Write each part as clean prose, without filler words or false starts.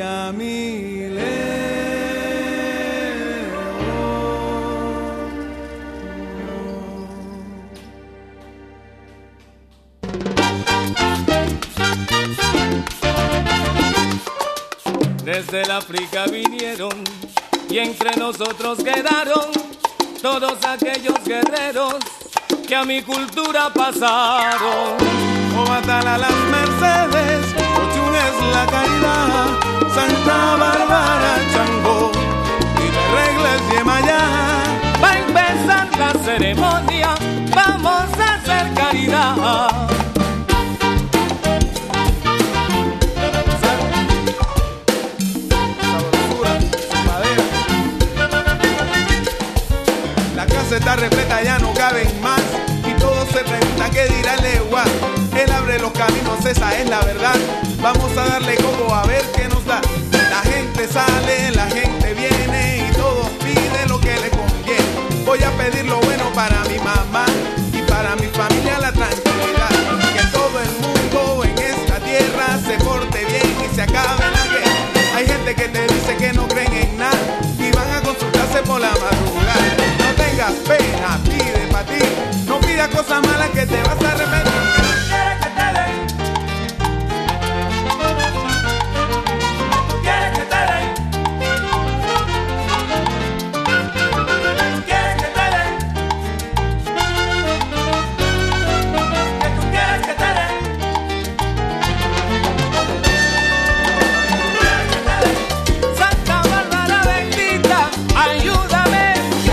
a mi Desde el África vinieron y entre nosotros quedaron todos aquellos guerreros que a mi cultura pasaron. Obatala las Mercedes, Ochun es la Caridad, Santa Bárbara, Changó, y de Reglas y Yemayá. Va a empezar la ceremonia, vamos a hacer caridad. Está repleta, ya no caben más y todos se preguntan qué dirá el legua. Él abre los caminos, esa es la verdad. Vamos a darle coco a ver qué nos da. La gente sale, la gente viene y todos piden lo que le conviene. Voy a pedir lo bueno para mi mamá y para mi familia, la tranquilidad. Que todo el mundo en esta tierra se porte bien y se acabe la guerra. Hay gente que te dice que no creen en nada y van a consultarse por la madrugada. Tengas pena, pide pa' ti. No pidas cosas malas que te vas a arrepentir. ¿Quieres que te den? ¿Quieres que te den? ¿Quieres que te den? ¿Que tú quieres que te den? ¿Quieres que te den? Santa Bárbara bendita, ayúdame.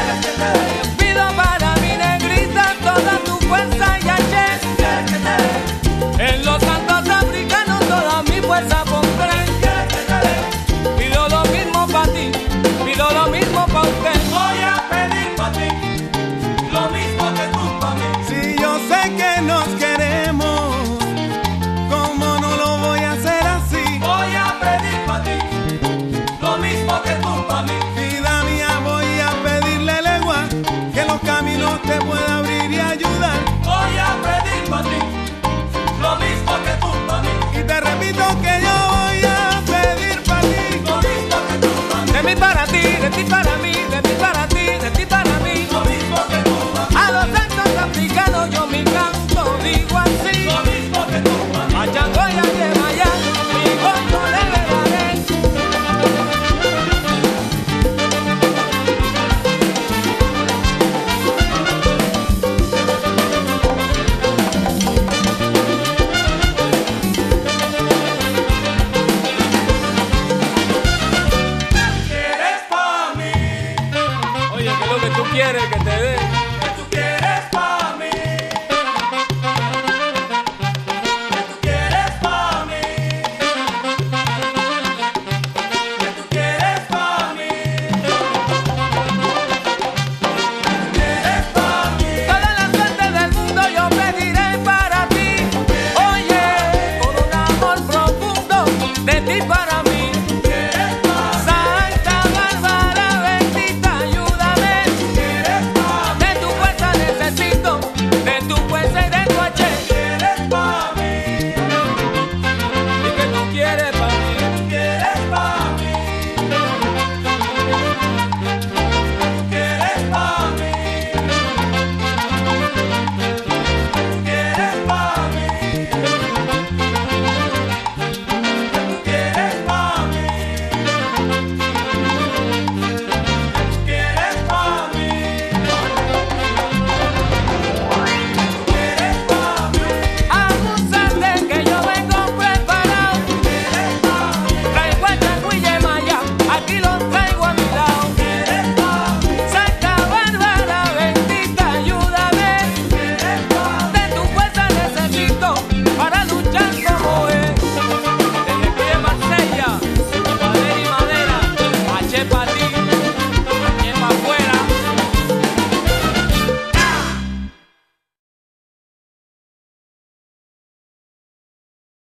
En los santos africanos toda mi fuerza pondré. Pido lo mismo pa' ti, pido lo mismo pa' usted. Voy a pedir pa' ti lo mismo que tú pa' mí. Si yo sé que nos queremos, ¿cómo no lo voy a hacer así? Voy a pedir pa' ti lo mismo que tú pa' mí. Vida mía, voy a pedirle legua que los caminos te pueda abrir y ayudar. Voy a pedir pa' ti lo mismo que tú pa' mí. Y te repito que yo voy a pedir pa' ti lo mismo que tú pa' mí. De mí para ti, de ti para mí.